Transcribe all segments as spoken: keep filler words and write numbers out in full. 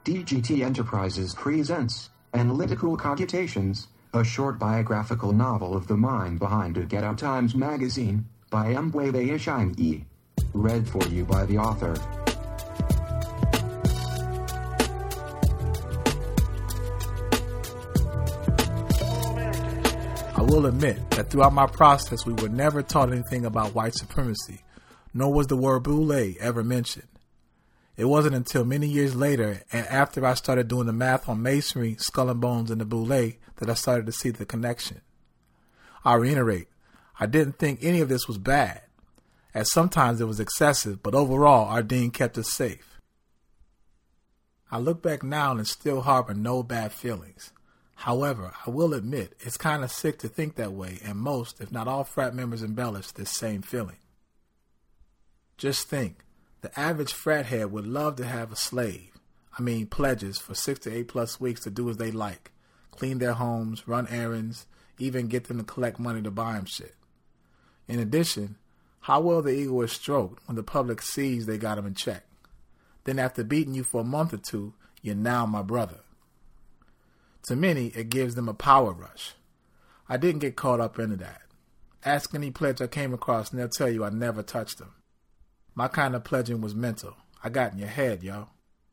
D G T Enterprises presents Analytical Cogitations, a short biographical novel of the mind behind a Ghetto Times magazine, by Mbwebe Ishaimie. Read for you by the author. I will admit that throughout my process we were never taught anything about white supremacy, nor was the word boule ever mentioned. It wasn't until many years later and after I started doing the math on masonry, skull and bones, and the boule that I started to see the connection. I reiterate, I didn't think any of this was bad, as sometimes it was excessive, but overall our dean kept us safe. I look back now and still harbor no bad feelings. However, I will admit it's kind of sick to think that way, and most, if not all, frat members embellish this same feeling. Just think. The average frat head would love to have a slave, I mean pledges, for six to eight plus weeks to do as they like, clean their homes, run errands, even get them to collect money to buy them shit. In addition, how well the ego is stroked when the public sees they got him in check. Then after beating you for a month or two, you're now my brother. To many, it gives them a power rush. I didn't get caught up into that. Ask any pledge I came across and they'll tell you I never touched them. My kind of pledging was mental. I got in your head, yo.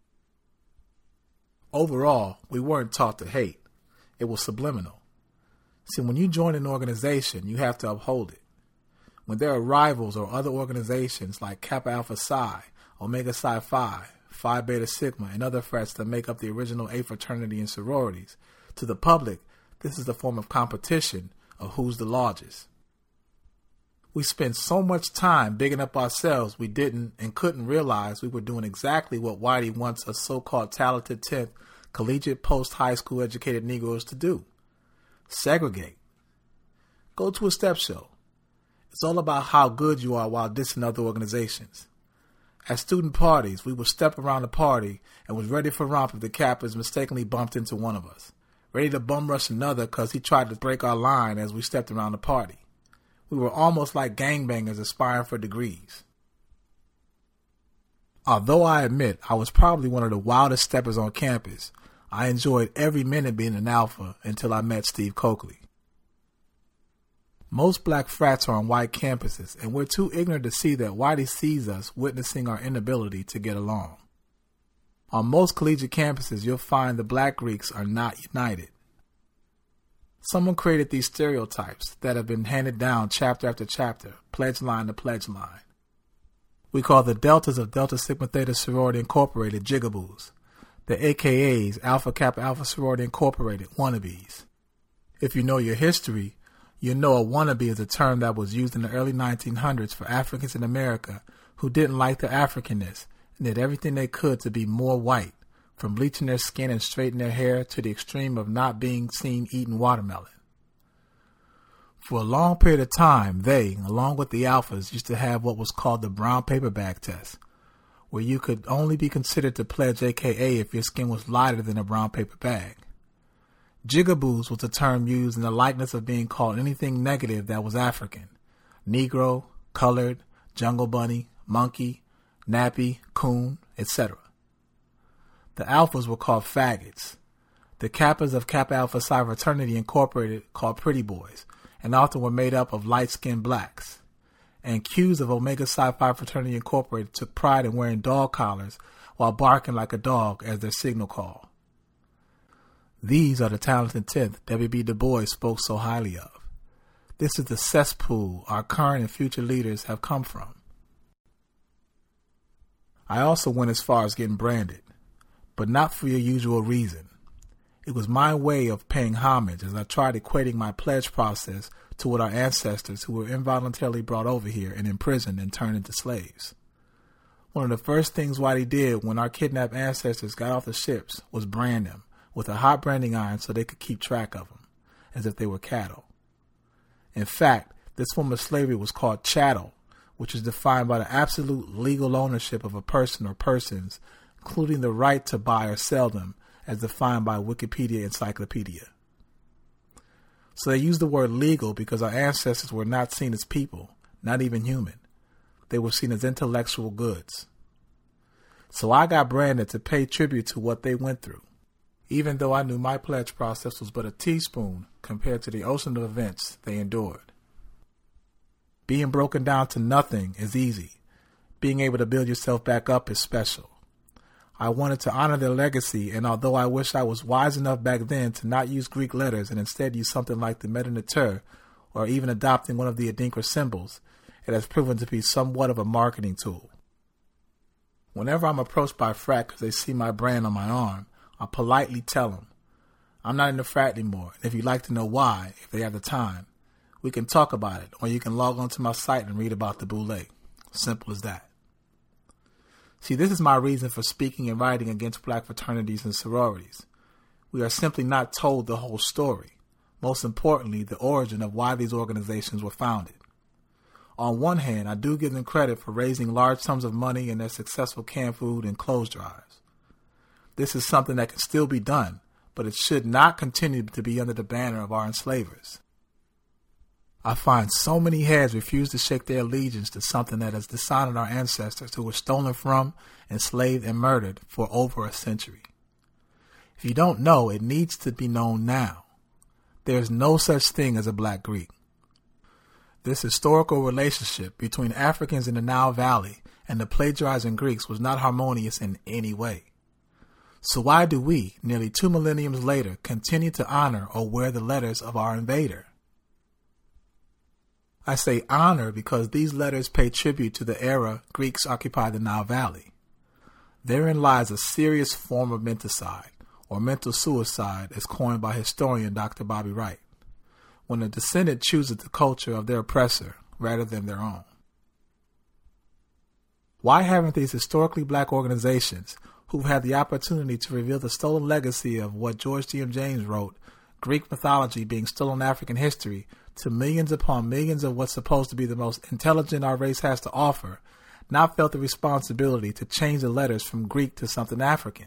Overall, we weren't taught to hate. It was subliminal. See, when you join an organization, you have to uphold it. When there are rivals or other organizations like Kappa Alpha Psi, Omega Psi Phi, Phi Beta Sigma, and other frats that make up the original A fraternity and sororities, to the public, this is a form of competition of who's the largest. We spent so much time bigging up ourselves we didn't and couldn't realize we were doing exactly what Whitey wants us so-called talented tenth collegiate post-high school educated Negroes to do. Segregate. Go to a step show. It's all about how good you are while dissing other organizations. At student parties, we would step around the party and was ready for romp if the Kappas mistakenly bumped into one of us. Ready to bum rush another because he tried to break our line as we stepped around the party. We were almost like gangbangers aspiring for degrees. Although I admit I was probably one of the wildest steppers on campus, I enjoyed every minute being an alpha until I met Steve Coakley. Most black frats are on white campuses, and we're too ignorant to see that Whitey sees us witnessing our inability to get along. On most collegiate campuses, you'll find the black Greeks are not united. Someone created these stereotypes that have been handed down chapter after chapter, pledge line to pledge line. We call the deltas of Delta Sigma Theta Sorority Incorporated jigaboos, the A K As Alpha Kappa Alpha Sorority Incorporated wannabes. If you know your history, you know a wannabe is a term that was used in the early nineteen hundreds for Africans in America who didn't like their Africanness and did everything they could to be more white, from bleaching their skin and straightening their hair to the extreme of not being seen eating watermelon. For a long period of time, they, along with the alphas, used to have what was called the brown paper bag test, where you could only be considered to pledge A K A if your skin was lighter than a brown paper bag. Jigaboos was a term used in the likeness of being called anything negative that was African: Negro, colored, jungle bunny, monkey, nappy, coon, et cetera. The alphas were called faggots. The kappas of Kappa Alpha Psi Fraternity Incorporated called pretty boys, and often were made up of light-skinned blacks. And Qs of Omega Psi Phi Fraternity Incorporated took pride in wearing dog collars while barking like a dog as their signal call. These are the talented tenth W B Du Bois spoke so highly of. This is the cesspool our current and future leaders have come from. I also went as far as getting branded, but not for your usual reason. It was my way of paying homage as I tried equating my pledge process to what our ancestors who were involuntarily brought over here and imprisoned and turned into slaves. One of the first things Whitey did when our kidnapped ancestors got off the ships was brand them with a hot branding iron so they could keep track of them, as if they were cattle. In fact, this form of slavery was called chattel, which is defined by the absolute legal ownership of a person or persons, including the right to buy or sell them, as defined by Wikipedia Encyclopedia. So they used the word legal because our ancestors were not seen as people, not even human. They were seen as intellectual goods. So I got branded to pay tribute to what they went through, even though I knew my pledge process was but a teaspoon compared to the ocean of events they endured. Being broken down to nothing is easy. Being able to build yourself back up is special. I wanted to honor their legacy, and although I wish I was wise enough back then to not use Greek letters and instead use something like the Meta Neter or even adopting one of the Adinkra symbols, it has proven to be somewhat of a marketing tool. Whenever I'm approached by a frat because they see my brand on my arm, I politely tell them, I'm not in the frat anymore, and if you'd like to know why, if they have the time, we can talk about it, or you can log on to my site and read about the boule. Simple as that. See, this is my reason for speaking and writing against black fraternities and sororities. We are simply not told the whole story. Most importantly, the origin of why these organizations were founded. On one hand, I do give them credit for raising large sums of money in their successful canned food and clothes drives. This is something that can still be done, but it should not continue to be under the banner of our enslavers. I find so many heads refuse to shake their allegiance to something that has dishonored our ancestors who were stolen from, enslaved, and murdered for over a century. If you don't know, it needs to be known now. There is no such thing as a black Greek. This historical relationship between Africans in the Nile Valley and the plagiarizing Greeks was not harmonious in any way. So why do we, nearly two millenniums later, continue to honor or wear the letters of our invader? I say honor because these letters pay tribute to the era Greeks occupied the Nile Valley. Therein lies a serious form of menticide, or mental suicide as coined by historian Doctor Bobby Wright, when a descendant chooses the culture of their oppressor rather than their own. Why haven't these historically black organizations, who've had the opportunity to reveal the stolen legacy of what George G M James wrote, Greek mythology being stolen African history, to millions upon millions of what's supposed to be the most intelligent our race has to offer, not felt the responsibility to change the letters from Greek to something African?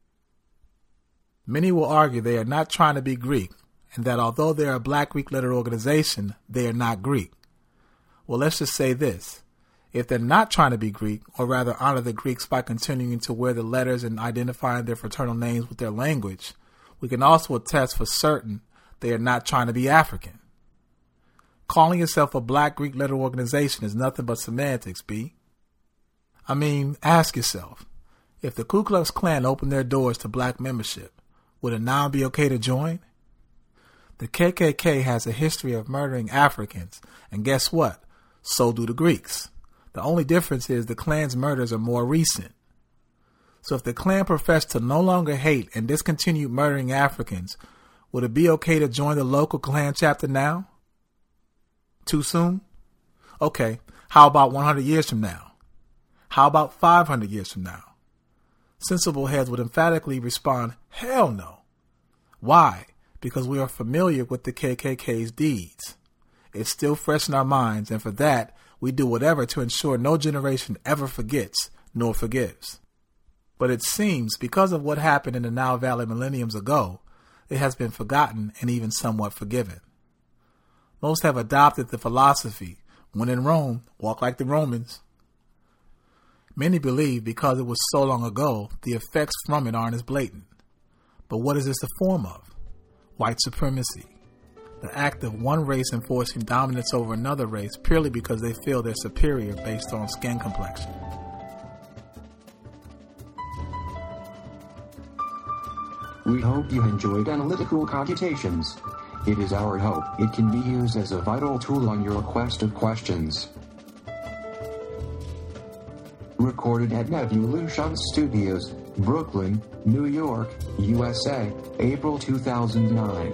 Many will argue they are not trying to be Greek, and that although they are a black Greek letter organization, they are not Greek. Well, let's just say this. If they're not trying to be Greek, or rather honor the Greeks by continuing to wear the letters and identifying their fraternal names with their language, we can also attest for certain they are not trying to be African. Calling yourself a black Greek letter organization is nothing but semantics, B. I mean, ask yourself, if the Ku Klux Klan opened their doors to black membership, would it now be okay to join? The K K K has a history of murdering Africans, and guess what? So do the Greeks. The only difference is the Klan's murders are more recent. So if the Klan professed to no longer hate and discontinue murdering Africans, would it be okay to join the local Klan chapter now? Too soon? Okay, how about one hundred years from now? How about five hundred years from now? Sensible heads would emphatically respond, hell no. Why? Because we are familiar with the K K K's deeds. It's still fresh in our minds, and for that, we do whatever to ensure no generation ever forgets nor forgives. But it seems, because of what happened in the Nile Valley millenniums ago, it has been forgotten and even somewhat forgiven. Most have adopted the philosophy, when in Rome, walk like the Romans. Many believe because it was so long ago, the effects from it aren't as blatant. But what is this a form of? White supremacy. The act of one race enforcing dominance over another race purely because they feel they're superior based on skin complexion. We hope you enjoyed Analytical Cogitations. It is our hope it can be used as a vital tool on your quest of questions. Recorded at Nevolution Studios, Brooklyn, New York, U S A, April two thousand nine.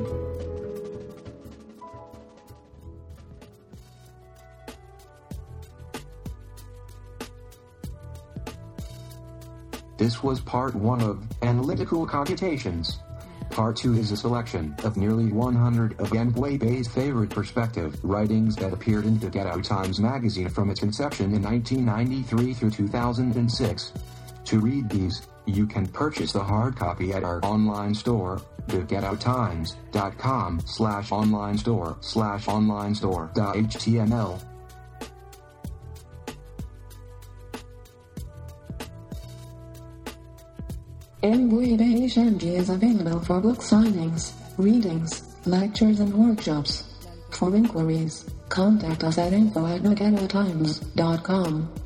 This was part one of Analytical Cogitations. Part two is a selection of nearly one hundred of Mbwebe's favorite perspective writings that appeared in the Get Out Times magazine from its inception in nineteen ninety-three through two thousand six. To read these, you can purchase the hard copy at our online store, the get out times dot com slash online store slash online store dot H T M L. Mbwebe Shanji is available for book signings, readings, lectures and workshops. For inquiries, contact us at info at naganotimes dot com.